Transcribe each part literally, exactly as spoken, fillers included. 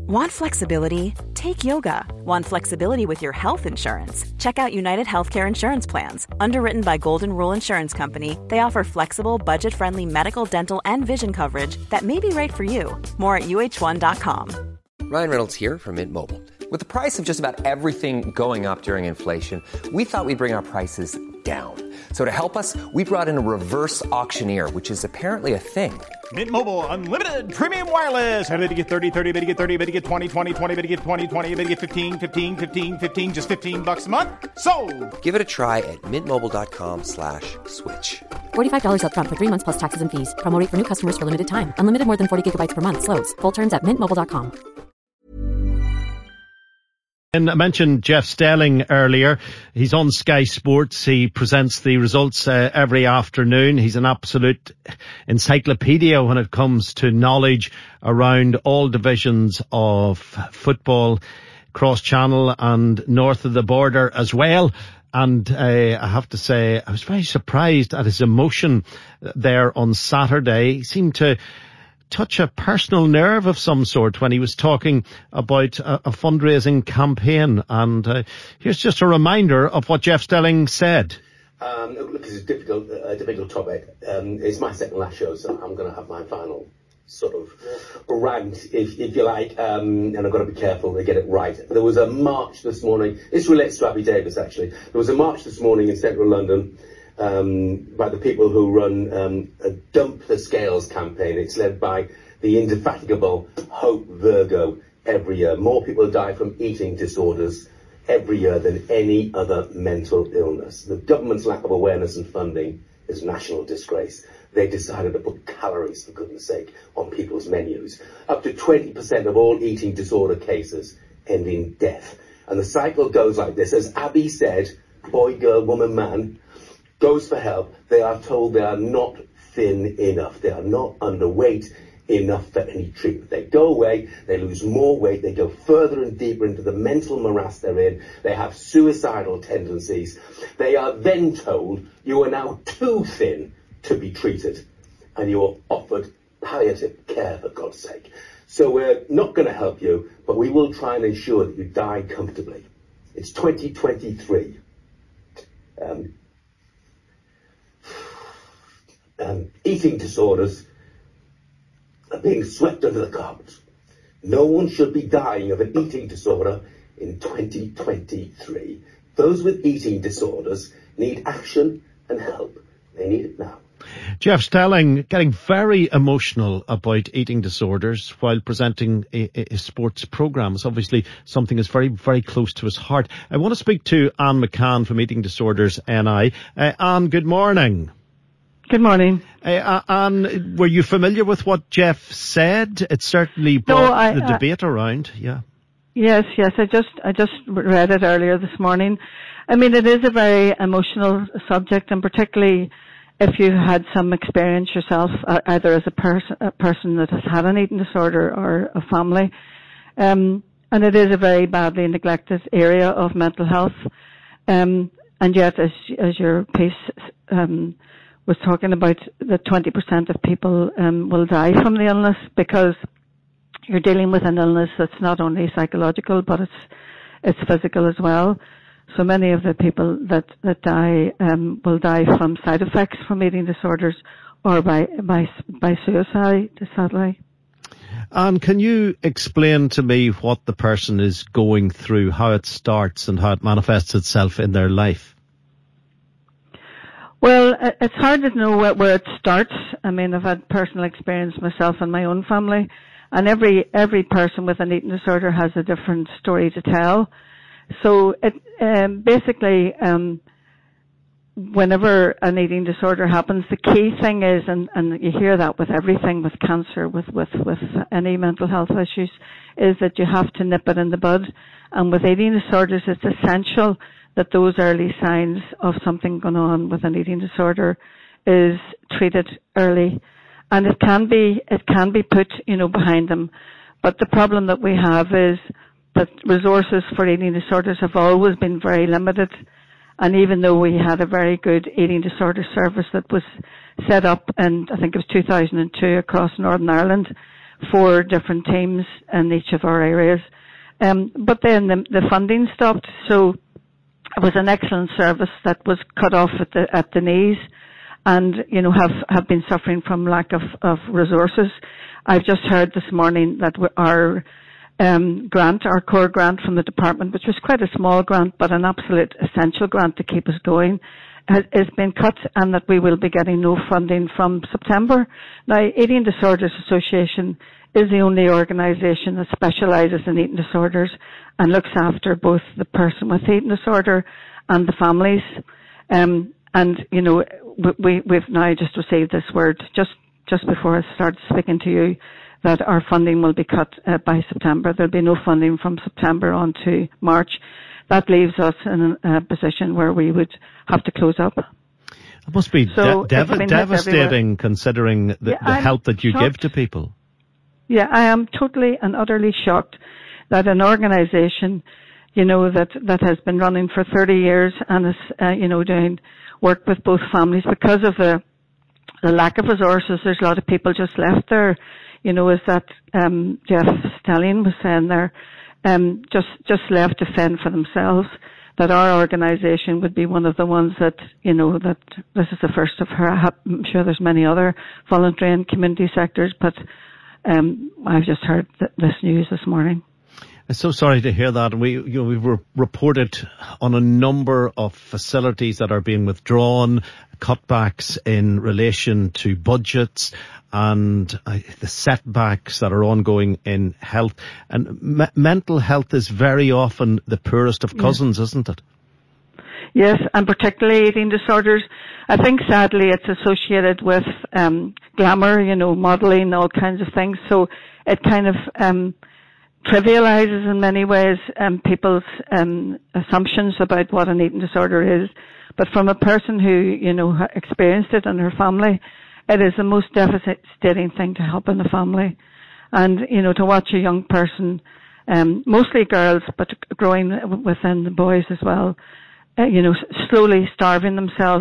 Want flexibility? Take yoga. Want flexibility with your health insurance? Check out United Healthcare Insurance Plans. Underwritten by Golden Rule Insurance Company, they offer flexible, budget-friendly medical, dental, and vision coverage that may be right for you. More at U H one dot com. Ryan Reynolds here from Mint Mobile. With the price of just about everything going up during inflation, we thought we'd bring our prices down. So to help us, we brought in a reverse auctioneer, which is apparently a thing. Mint Mobile Unlimited Premium Wireless. How to get thirty, thirty, how to get thirty, how to get twenty, twenty, twenty, how to get twenty, twenty, how to get fifteen, fifteen, fifteen, fifteen, just fifteen bucks a month? Sold! Give it a try at mintmobile.com slash switch. forty-five dollars up front for three months plus taxes and fees. Promo rate for new customers for limited time. Unlimited more than forty gigabytes per month. Slows full terms at mint mobile dot com. And I mentioned Jeff Stelling earlier. He's on Sky Sports. He presents the results uh, every afternoon. He's an absolute encyclopedia when it comes to knowledge around all divisions of football, cross-channel and north of the border as well. And uh, I have to say, I was very surprised at his emotion there on Saturday. He seemed to touch a personal nerve of some sort when he was talking about a, a fundraising campaign. And uh, here's just a reminder of what Jeff Stelling said. Um, look, it's a difficult, uh, difficult topic. Um, it's my second last show, so I'm going to have my final sort of rant, if, if you like, um, and I've got to be careful to get it right. There was a march this morning. This relates to Abby Davis, actually. There was a march this morning in central London Um, by the people who run um, a Dump the Scales campaign. It's led by the indefatigable Hope Virgo every year. More people die from eating disorders every year than any other mental illness. The government's lack of awareness and funding is a national disgrace. They decided to put calories, for goodness sake, on people's menus. Up to twenty percent of all eating disorder cases end in death. And the cycle goes like this. As Abby said, boy, girl, woman, man, goes for help, they are told they are not thin enough. They are not underweight enough for any treatment. They go away, they lose more weight, they go further and deeper into the mental morass they're in, they have suicidal tendencies. They are then told you are now too thin to be treated, and you are offered palliative care, for God's sake. So we're not going to help you, but we will try and ensure that you die comfortably. It's twenty twenty-three. Um, Um, eating disorders are being swept under the carpet. No one should be dying of an eating disorder in twenty twenty-three. Those with eating disorders need action and help. They need it now. Jeff Stelling getting very emotional about eating disorders while presenting a, a sports programme. It's obviously something that's very, very close to his heart. I want to speak to Anne McCann from Eating Disorders N I. Uh, Anne, good morning. Good morning. Uh, Anne, were you familiar with what Jeff said? It certainly brought no, I, the uh, debate around. Yeah. Yes, yes. I just, I just read it earlier this morning. I mean, it is a very emotional subject, and particularly if you had some experience yourself, uh, either as a person, a person that has had an eating disorder or a family. Um, and it is a very badly neglected area of mental health. Um, and yet, as, as your piece, um, was talking about that twenty percent of people um, will die from the illness, because you're dealing with an illness that's not only psychological, but it's it's physical as well. So many of the people that, that die um, will die from side effects from eating disorders or by by by suicide, sadly. And can you explain to me what the person is going through, how it starts and how it manifests itself in their life? Well, it's hard to know where it starts. I mean, I've had personal experience myself in my own family, and every every person with an eating disorder has a different story to tell. So it um, basically, um, whenever an eating disorder happens, the key thing is, and, and you hear that with everything, with cancer, with, with, with any mental health issues, is that you have to nip it in the bud. And with eating disorders, it's essential that those early signs of something going on with an eating disorder is treated early. And it can be, it can be put, you know, behind them. But the problem that we have is that resources for eating disorders have always been very limited. And even though we had a very good eating disorder service that was set up in, I think it was two thousand two across Northern Ireland, four different teams in each of our areas. Um, but then the, the funding stopped, so it was an excellent service that was cut off at the at the knees, and you know have have been suffering from lack of of resources. I've just heard this morning that our um, grant, our core grant from the department, which was quite a small grant but an absolute essential grant to keep us going, has, has been cut, and that we will be getting no funding from September. Now, Eating Disorders Association is the only organisation that specialises in eating disorders and looks after both the person with eating disorder and the families. Um, and, you know, we, we've now just received this word just, just before I started speaking to you that our funding will be cut uh, by September. There'll be no funding from September on to March. That leaves us in a position where we would have to close up. It must be so de- dev- devastating considering the, yeah, the help that you shocked. give to people. Yeah, I am totally and utterly shocked that an organisation, you know, that, that has been running for thirty years and is, uh, you know, doing work with both families because of the, the lack of resources. There's a lot of people just left there, you know, as that, um, Jeff Stelling was saying there, um, just, just left to fend for themselves. That our organisation would be one of the ones that, you know, that this is the first of her. I'm sure there's many other voluntary and community sectors, but Um, I've just heard th- this news this morning. I'm so sorry to hear that. We, you know, we were reported on a number of facilities that are being withdrawn, cutbacks in relation to budgets, and uh, the setbacks that are ongoing in health. And me- mental health is very often the poorest of cousins, yeah. isn't it? Yes, and particularly eating disorders. I think sadly it's associated with um, glamour, you know, modelling, all kinds of things. So it kind of um, trivialises in many ways um, people's um, assumptions about what an eating disorder is. But from a person who, you know, experienced it in her family, it is the most devastating thing to help in the family. And, you know, to watch a young person, um, mostly girls, but growing within the boys as well, Uh, you know, slowly starving themselves.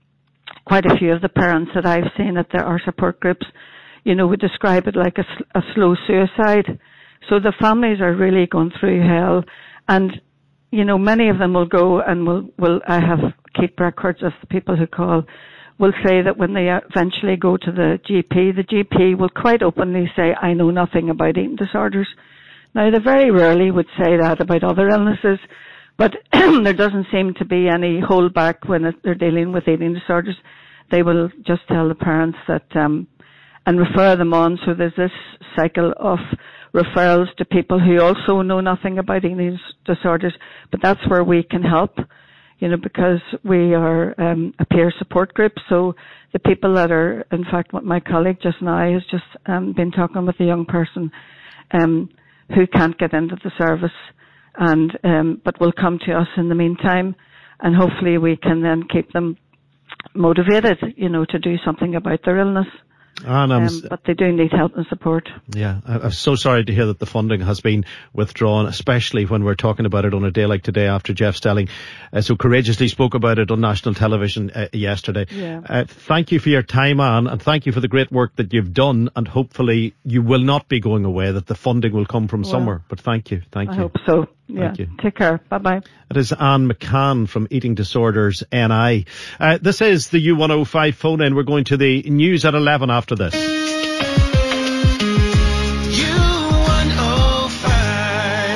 Quite a few of the parents that I've seen at the, our support groups, you know, would describe it like a, a slow suicide. So the families are really going through hell. And, you know, many of them will go and will, will I have keep records of the people who call, will say that when they eventually go to the G P, the G P will quite openly say, I know nothing about eating disorders. Now, they very rarely would say that about other illnesses. But there doesn't seem to be any holdback when it, they're dealing with eating disorders. They will just tell the parents that, um, and refer them on. So there's this cycle of referrals to people who also know nothing about eating disorders. But that's where we can help, you know, because we are um, a peer support group. So the people that are, in fact, what my colleague just now has just um, been talking with a young person um, who can't get into the service. And um, but will come to us in the meantime, and hopefully we can then keep them motivated, you know, to do something about their illness. And um, but they do need help and support. Yeah, I'm so sorry to hear that the funding has been withdrawn, especially when we're talking about it on a day like today after Jeff Stelling uh, so courageously spoke about it on national television uh, yesterday. Yeah. Uh, thank you for your time, Anne, and thank you for the great work that you've done, and hopefully you will not be going away, that the funding will come from well, somewhere. But thank you, thank I you. I hope so. Yeah. Thank you. Take care. Bye-bye. It is Anne McCann from Eating Disorders N I. Uh, this is the U one oh five phone-in. We're going to the news at eleven after this. U one oh five.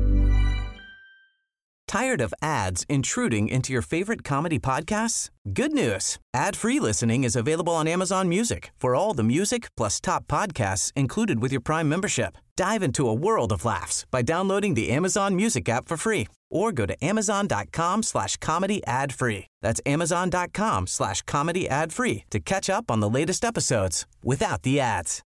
Tired of ads intruding into your favorite comedy podcasts? Good news. Ad-free listening is available on Amazon Music for all the music plus top podcasts included with your Prime membership. Dive into a world of laughs by downloading the Amazon Music app for free or go to amazon.com slash comedy ad free. That's amazon.com slash comedy ad free to catch up on the latest episodes without the ads.